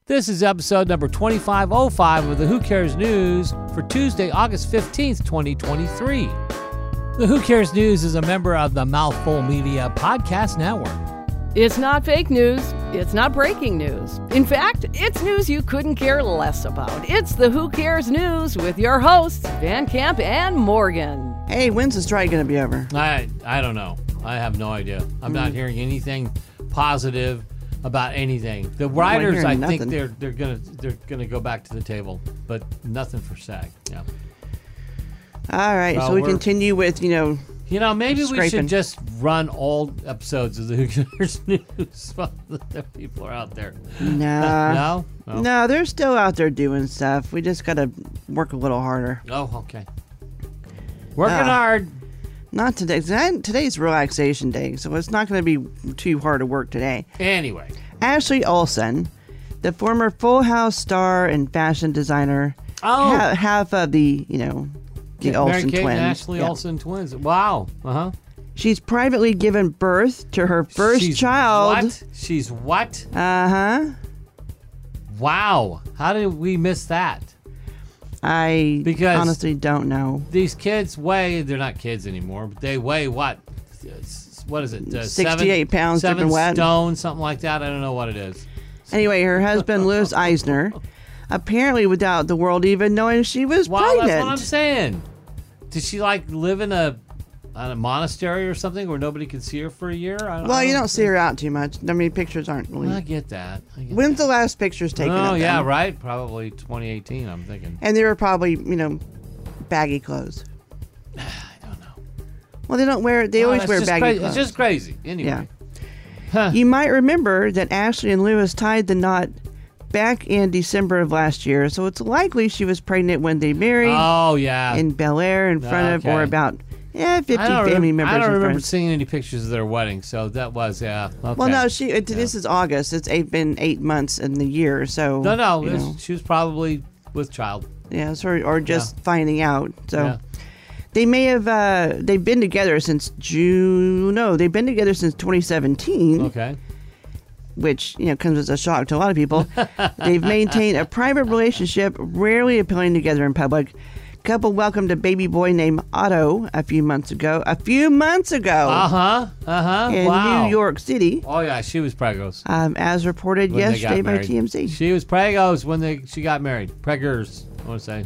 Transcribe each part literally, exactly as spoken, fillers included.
This is episode number twenty-five oh five of the Who Cares News for Tuesday, August fifteenth, twenty twenty-three. The Who Cares News is a member of the Mouthful Media Podcast Network. It's not fake news. It's not breaking news. In fact, it's news you couldn't care less about. It's the Who Cares News with your hosts, Van Camp and Morgan. Hey, when's the strike going to be over? I I don't know. I have no idea. I'm mm. not hearing anything positive about anything. The writers, I nothing. think they're they're gonna they're gonna go back to the table, but nothing for SAG. Yeah. All right, well, so we continue with you know. You know, maybe scraping. we should just run old episodes of the Who Cares News while the people are out there. Nah. no? Oh. No, they're still out there doing stuff. We just got to work a little harder. Oh, okay. Working uh, hard. Not today. Today's relaxation day, so it's not going to be too hard to work today. Anyway. Ashley Olsen, the former Full House star and fashion designer, oh. ha- half of the, you know, the yeah, Olsen Mary Kate twins. And Ashley yeah. Olsen twins. Wow. Uh-huh. She's privately given birth to her first She's child. What? She's what? Uh-huh. Wow. How did we miss that? I because honestly don't know. These kids weigh, they're not kids anymore, but they weigh what? What is it? Uh, sixty-eight seven, pounds, seven wet. stone, something like that. I don't know what it is. Anyway, her husband, Louis Eisner, apparently without the world even knowing she was well, pregnant. That's what I'm saying. Did she like live in a, in a monastery or something where nobody could see her for a year? I, well, I don't you don't see her out too much. I mean, pictures aren't really. I get that. I get When's that. the last pictures taken? Oh, of yeah, them? right. Probably twenty eighteen, I'm thinking. And they were probably, you know, baggy clothes. I don't know. Well, they don't wear. They oh, always wear baggy crazy. clothes. It's just crazy. Anyway. Yeah. Huh. You might remember that Ashley and Louis tied the knot back in December of last year, so it's likely she was pregnant when they married. Oh, yeah. In Bel Air, in front okay. of, or about yeah, fifty family rem- members. I don't remember friends. seeing any pictures of their wedding, so that was yeah. Okay. Well, no, she. It, yeah. This is August. It's eight, been eight months in the year, so no, no, you know. she was probably with child. Yeah, or or just yeah. finding out. So yeah. they may have. Uh, they've been together since June. No, they've been together since twenty seventeen. Okay. Which, you know, comes as a shock to a lot of people. They've maintained a private relationship, rarely appearing together in public. Couple welcomed a baby boy named Otto a few months ago. A few months ago. Uh-huh. Uh-huh. In wow. New York City. Oh, yeah, she was pregos. Um, as reported when yesterday by T M Z. She was pregos when they she got married. Preggers, I want to say.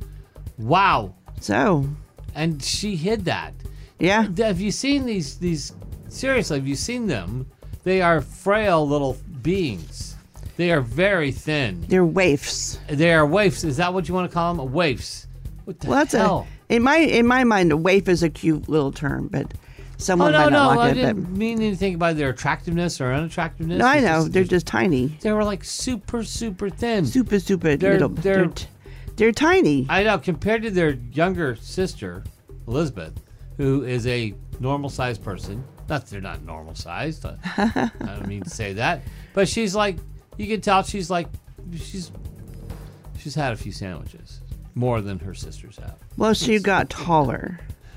Wow. So. And she hid that. Yeah. Have you seen these, these, seriously, have you seen them? They are frail little beings. They are very thin. They're waifs. They are waifs. Is that what you want to call them? Waifs. What the well, that's hell? A, in my in my mind, a waif is a cute little term, but someone oh, no, might not no, like I it. didn't but... mean anything by their attractiveness or unattractiveness. No, I it's know. just, they're just tiny. They were like super, super thin. Super, super they're, little. They're, they're, they're tiny. I know. Compared to their younger sister, Elizabeth, who is a normal-sized person. Not that they're not normal-sized. I, I don't mean to say that. But she's like, you can tell she's like, she's she's had a few sandwiches. More than her sisters have. Well, she got taller.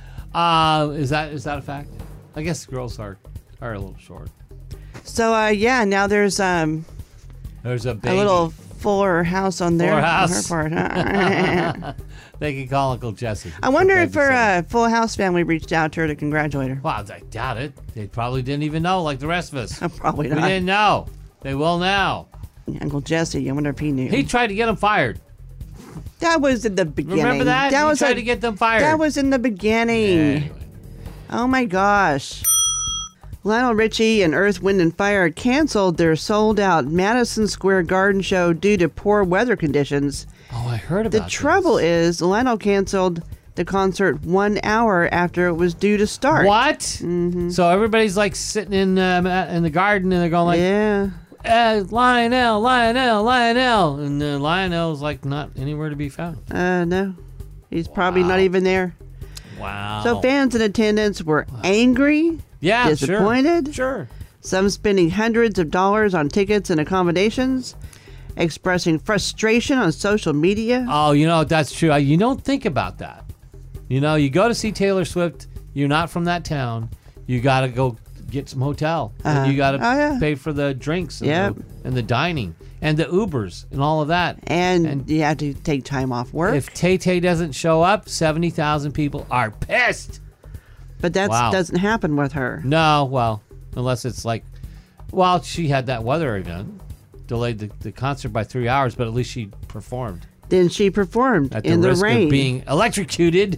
Uh, is that is that a fact? I guess girls are are a little short. So, uh, yeah, now there's um, there's a baby. a little fuller house on there. Fuller house. On her part. They can call Uncle Jesse. I wonder if her uh, Full House family reached out to her to congratulate her. Well, I doubt it. They probably didn't even know, like the rest of us. Probably not. We didn't know. They will now. Uncle Jesse, I wonder if he knew. He tried to get him fired. That was in the beginning. Remember that? That he was tried a, to get them fired. That was in the beginning. Yeah, anyway. Oh my gosh. Lionel Richie and Earth, Wind and Fire canceled their sold-out Madison Square Garden show due to poor weather conditions. Oh, I heard about The this. trouble is, Lionel canceled the concert one hour after it was due to start. What? Mm-hmm. So everybody's like sitting in um, in the garden and they're going like, yeah. Uh, Lionel, Lionel, Lionel. And uh, Lionel's like not anywhere to be found. Uh, no. He's probably Wow. not even there. Wow. So fans in attendance were angry, yeah, disappointed. Sure. sure. Some spending hundreds of dollars on tickets and accommodations, expressing frustration on social media. Oh, you know, that's true. You don't think about that. You know, you go to see Taylor Swift, you're not from that town, you got to go get some hotel. Uh-huh. And you got to oh, yeah. pay for the drinks and, Yep. the, and the dining. and the Ubers and all of that. And, And- you have to take time off work. If Tay-Tay doesn't show up, seventy thousand people are pissed. but that Wow. doesn't happen with her. No, well, unless it's like, well, she had that weather event, delayed the, the concert by three hours, but at least she performed Then she performed at in the the risk rain. of being electrocuted.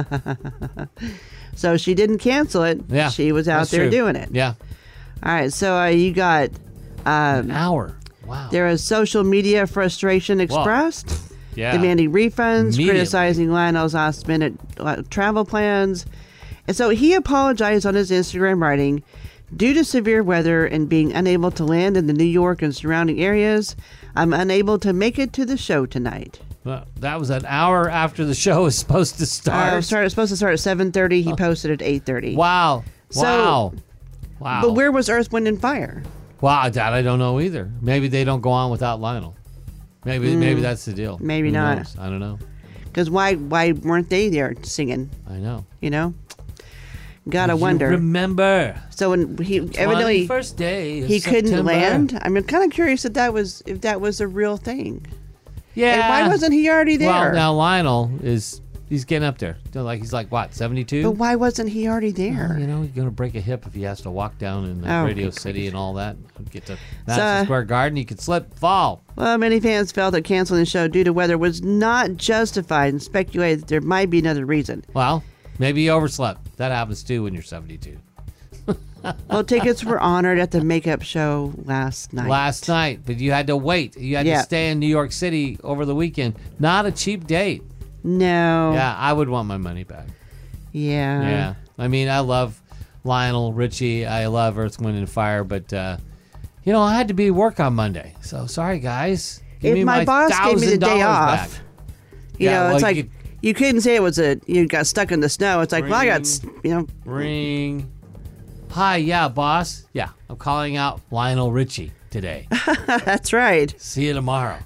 So she didn't cancel it. Yeah, She was out that's there true. doing it. Yeah, All right. So uh, you got an hour. Wow. there was social media frustration expressed, yeah. demanding refunds, Immediately. criticizing Lionel's last minute uh, travel plans. And so he apologized on his Instagram, writing, "Due to severe weather and being unable to land in the New York and surrounding areas, I'm unable to make it to the show tonight." Well, that was an hour after the show was supposed to start. Uh, started, supposed to start at seven thirty. He posted at eight thirty. Wow. So- wow. Wow. But where was Earth, Wind, and Fire? Wow, that I don't know either. Maybe they don't go on without Lionel. Maybe maybe that's the deal. maybe Who not. knows? I don't know. Because why why weren't they there singing? I know. You know, gotta You wonder. remember. So when he evidently first day of he couldn't September. land. I'm kind of curious if that was if that was a real thing. Yeah. And why wasn't he already there? Well, now Lionel is he's getting up there. They're Like he's like what, seventy-two? But why wasn't he already there? You know, he's gonna break a hip if he has to walk down in the Oh, Radio good City and all that. Get to So, Madison uh, Square Garden, he could slip, fall. Well, many fans felt that canceling the show due to weather was not justified and speculated that there might be another reason. Well, maybe he overslept. That happens too when you're seventy-two. Well, tickets were honored at the makeup show last night. Last night, but you had to wait. You had Yeah. to stay in New York City over the weekend. Not a cheap date. No. Yeah, I would want my money back. Yeah. Yeah. I mean, I love Lionel Richie. I love Earth, Wind, and Fire, but, uh, you know, I had to be at work on Monday. So, sorry, guys. Give If me my, my boss gave me the day one thousand dollars off, back. you Yeah, know, it's well, like you- you couldn't say it was a you got stuck in the snow. It's like, well, I got, s- you know, Ring. Hi, yeah, boss. Yeah, I'm calling out Lionel Richie today. that's right. See you tomorrow.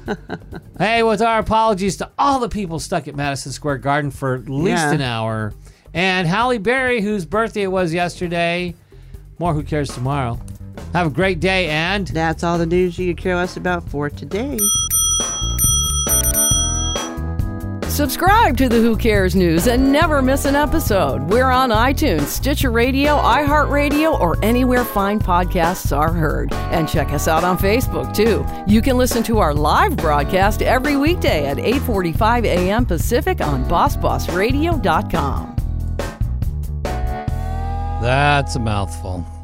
Hey, with our apologies to all the people stuck at Madison Square Garden for at least Yeah. an hour. And Halle Berry, whose birthday it was yesterday. More Who Cares tomorrow. Have a great day, and That's all the news you could care less about for today. Subscribe to the Who Cares News and never miss an episode. We're on iTunes, Stitcher Radio, iHeartRadio, or anywhere fine podcasts are heard. And check us out on Facebook, too. You can listen to our live broadcast every weekday at eight forty-five a.m. Pacific on boss boss radio dot com. that's a mouthful.